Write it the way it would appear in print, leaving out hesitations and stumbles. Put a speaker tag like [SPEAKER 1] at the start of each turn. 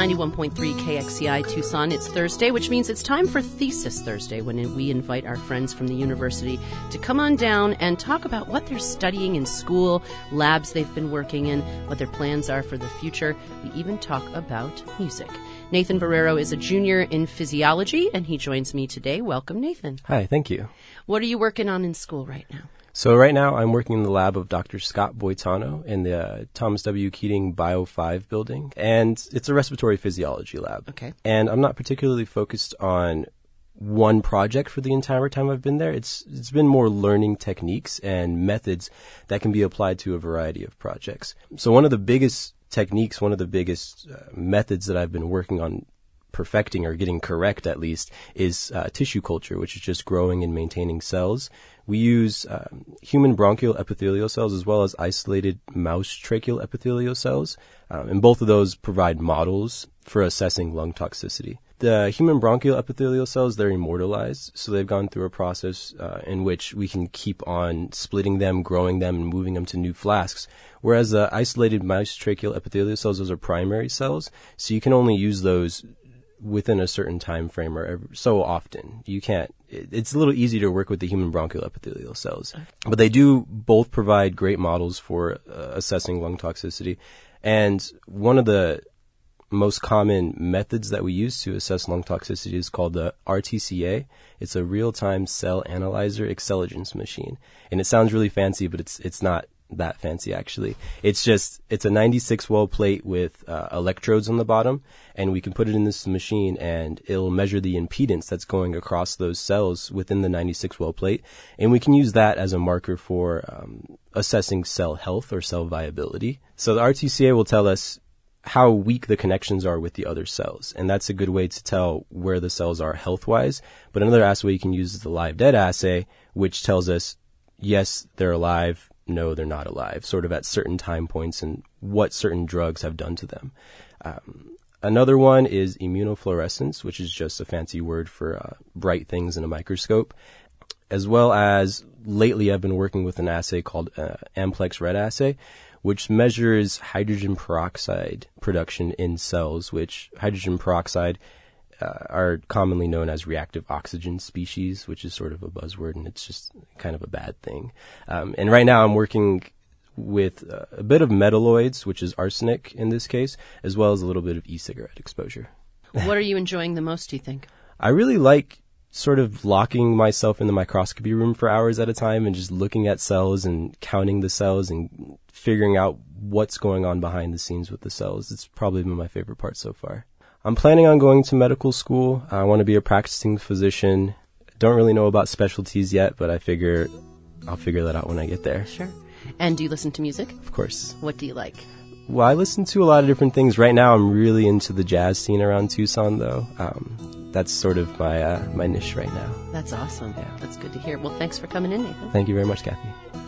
[SPEAKER 1] 91.3 KXCI Tucson. It's Thursday, which means it's time for Thesis Thursday, when we invite our friends from the university to come on down and talk about what they're studying in school, labs they've been working in, what their plans are for the future. We even talk about music. Nathan Barrero is a junior in physiology, and he joins me today. Welcome, Nathan.
[SPEAKER 2] Hi, thank you.
[SPEAKER 1] What are you working on in school right now?
[SPEAKER 2] So right now I'm working in the lab of Dr. Scott Boitano in the Thomas W. Keating Bio 5 building, and it's a respiratory physiology lab.
[SPEAKER 1] Okay.
[SPEAKER 2] And I'm not particularly focused on one project for the entire time I've been there. It's been more learning techniques and methods that can be applied to a variety of projects. So one of the biggest techniques, one of the biggest methods that I've been working on perfecting or getting correct at least is tissue culture, which is just growing and maintaining cells. We use human bronchial epithelial cells as well as isolated mouse tracheal epithelial cells, and both of those provide models for assessing lung toxicity. The human bronchial epithelial cells, they're immortalized, so they've gone through a process in which we can keep on splitting them, growing them, and moving them to new flasks. Whereas the isolated mouse tracheal epithelial cells, those are primary cells, so you can only use those within a certain time frame or so often. You can't, it's a little easier to work with the human bronchial epithelial cells. But they do both provide great models for assessing lung toxicity. And one of the most common methods that we use to assess lung toxicity is called the RTCA. It's a real-time cell analyzer excelligence machine. And it sounds really fancy, but it's not that fancy actually. It's a 96 well plate with electrodes on the bottom, and we can put it in this machine and it'll measure the impedance that's going across those cells within the 96 well plate, and we can use that as a marker for assessing cell health or cell viability. So the RTCA will tell us how weak the connections are with the other cells, and that's a good way to tell where the cells are health-wise. But another assay you can use is the live-dead assay, which tells us, yes, they're alive, no, they're not alive, sort of at certain time points and what certain drugs have done to them. Another one is immunofluorescence, which is just a fancy word for bright things in a microscope. As well as lately I've been working with an assay called Amplex Red assay, which measures hydrogen peroxide production in cells, which hydrogen peroxide are commonly known as reactive oxygen species, which is sort of a buzzword, and it's just kind of a bad thing. And right now I'm working with a bit of metalloids, which is arsenic in this case, as well as a little bit of e-cigarette exposure.
[SPEAKER 1] What are you enjoying the most, do you think?
[SPEAKER 2] I really like sort of locking myself in the microscopy room for hours at a time and just looking at cells and counting the cells and figuring out what's going on behind the scenes with the cells. It's probably been my favorite part so far. I'm planning on going to medical school. I want to be a practicing physician. Don't really know about specialties yet, but I'll figure that out when I get there.
[SPEAKER 1] Sure. And do you listen to music?
[SPEAKER 2] Of course.
[SPEAKER 1] What do you like?
[SPEAKER 2] Well, I listen to a lot of different things. Right now, I'm really into the jazz scene around Tucson, though. That's sort of my niche right now.
[SPEAKER 1] That's awesome.
[SPEAKER 2] Yeah.
[SPEAKER 1] That's good to hear. Well, thanks for coming in, Nathan.
[SPEAKER 2] Thank you very much, Kathy.